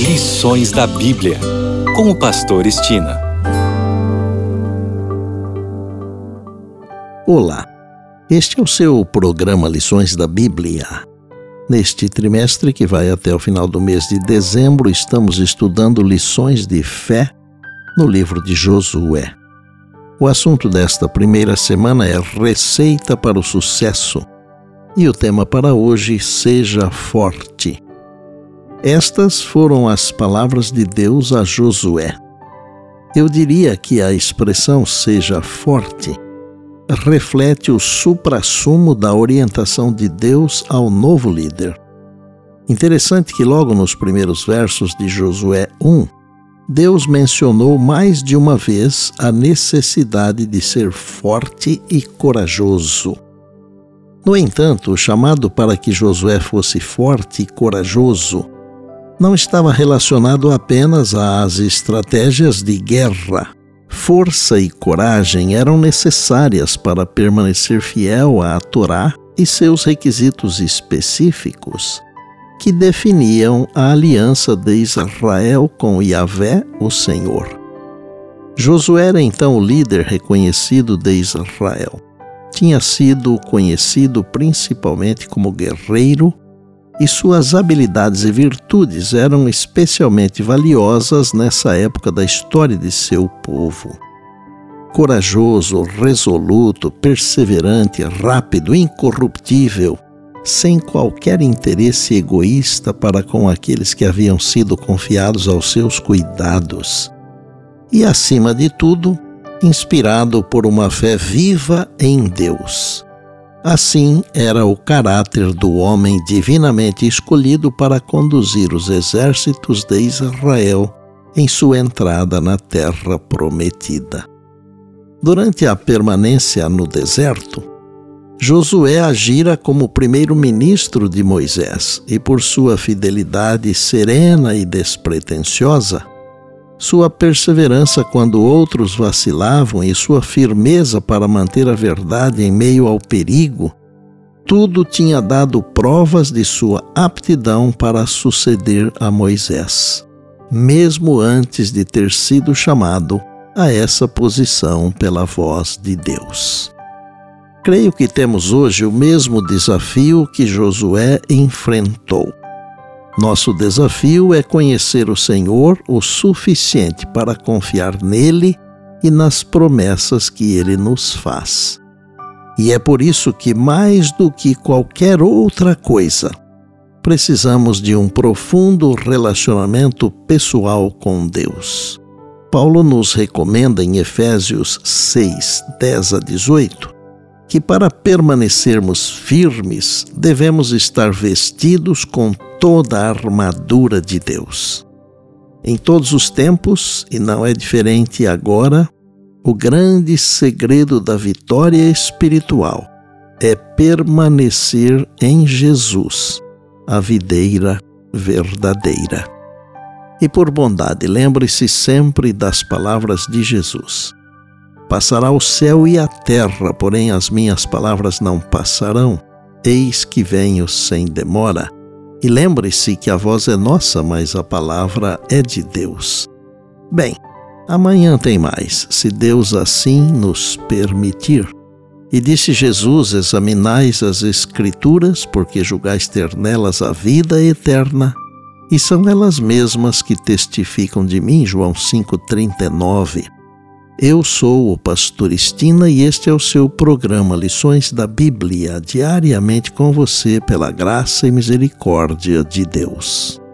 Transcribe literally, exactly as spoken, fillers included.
Lições da Bíblia, com o pastor Estina. Olá, este é o seu programa Lições da Bíblia. Neste trimestre, que vai até o final do mês de dezembro, estamos estudando lições de fé no livro de Josué. O assunto desta primeira semana é Receita para o Sucesso. E o tema para hoje, Seja Forte. Estas foram as palavras de Deus a Josué. Eu diria que a expressão seja forte reflete o suprassumo da orientação de Deus ao novo líder. Interessante que logo nos primeiros versos de Josué um, Deus mencionou mais de uma vez a necessidade de ser forte e corajoso. No entanto, o chamado para que Josué fosse forte e corajoso não estava relacionado apenas às estratégias de guerra. Força e coragem eram necessárias para permanecer fiel à Torá e seus requisitos específicos, que definiam a aliança de Israel com Yahvé, o Senhor. Josué era então o líder reconhecido de Israel. Tinha sido conhecido principalmente como guerreiro e suas habilidades e virtudes eram especialmente valiosas nessa época da história de seu povo. Corajoso, resoluto, perseverante, rápido, incorruptível, sem qualquer interesse egoísta para com aqueles que haviam sido confiados aos seus cuidados. E, acima de tudo, inspirado por uma fé viva em Deus. Assim era o caráter do homem divinamente escolhido para conduzir os exércitos de Israel em sua entrada na terra prometida. Durante a permanência no deserto, Josué agira como primeiro-ministro de Moisés e, por sua fidelidade serena e despretensiosa, sua perseverança quando outros vacilavam e sua firmeza para manter a verdade em meio ao perigo, tudo tinha dado provas de sua aptidão para suceder a Moisés, mesmo antes de ter sido chamado a essa posição pela voz de Deus. Creio que temos hoje o mesmo desafio que Josué enfrentou. Nosso desafio é conhecer o Senhor o suficiente para confiar nele e nas promessas que ele nos faz. E é por isso que, mais do que qualquer outra coisa, precisamos de um profundo relacionamento pessoal com Deus. Paulo nos recomenda em Efésios seis, dez a dezoito, que para permanecermos firmes, devemos estar vestidos com toda a armadura de Deus. Em todos os tempos, e não é diferente agora, o grande segredo da vitória espiritual é permanecer em Jesus, a videira verdadeira. E por bondade, lembre-se sempre das palavras de Jesus. Passará o céu e a terra, porém as minhas palavras não passarão. Eis que venho sem demora. E lembre-se que a voz é nossa, mas a palavra é de Deus. Bem, amanhã tem mais, se Deus assim nos permitir. E disse Jesus: examinais as Escrituras, porque julgais ter nelas a vida eterna, e são elas mesmas que testificam de mim. João cinco, trinta e nove. Eu sou o pastor Estina e este é o seu programa Lições da Bíblia, diariamente com você pela graça e misericórdia de Deus.